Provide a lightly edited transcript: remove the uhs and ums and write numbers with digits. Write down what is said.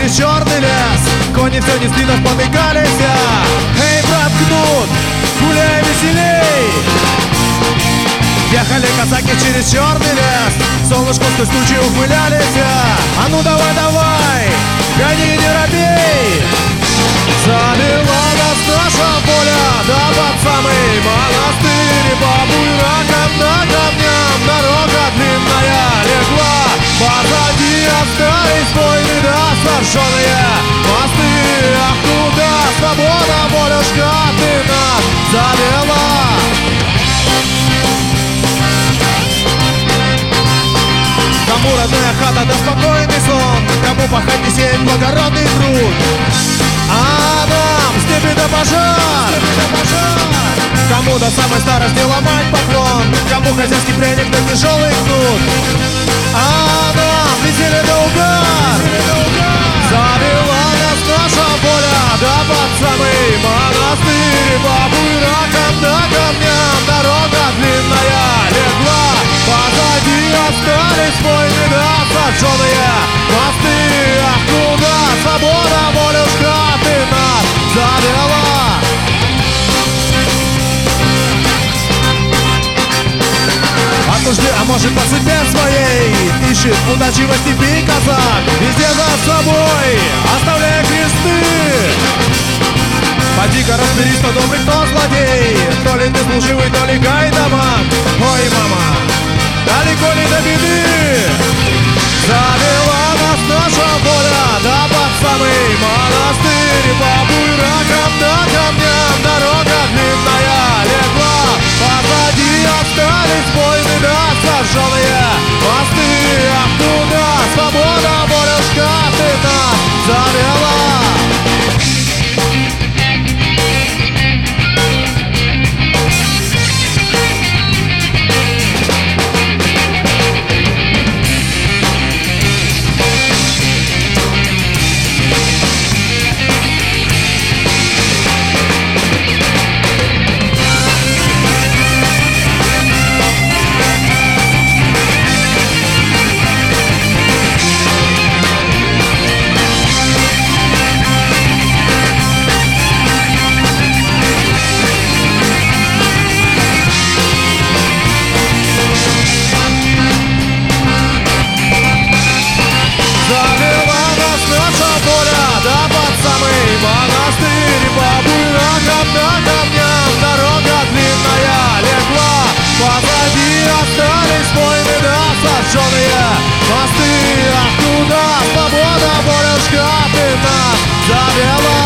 через черный лес. Кони все несли, нас потыкались. Эй, брат Кнут, гуляй веселей. Ехали казаки через черный лес, солнышко сквозь тучи ухмылялись. А ну давай, давай, гони, не робей. Завела нас наша воля, да под самый монастырь. По буйракам на камням дорога длинная легла. Позади остались войны, да сожженные мосты. Ах, куда свобода, волюшка, ты нас завела. Кому родная хата да спокойный сон, кому пахать не сеять благородный труд. А нам с небе да пожар, кому до самой старости ломать поклон, кому хозяйский пряник да тяжелый кнут. А нам веселье да угар. Завела нас наша воля, да под самый монастырь. По буйракам да камням дорога длинная легла. Позади остались войны, да сожженные мосты. Ах, куда свобода, волюшка, ты нас завела. От нужды, а может по судьбе своей ищет удачи во степи казак, везде за собой оставляя кресты. Поди-ка разберись, кто добрый, кто злодей, то ли ты служивый, то ли гайдамак. Ой, мама, далеко ли до беды? Завела нас наша воля, да под самый монастырь. По буйракам да камням дорога длинная легла. Позади остались войны, да сожженные мосты. Ах, туда свобода, волюшка, ты нас завела. Монастырь, по буйракам да камням дорога длинная легла. Позади остались войны, да сожженные мосты. Ах, куда свобода, волюшка, ты нас завела.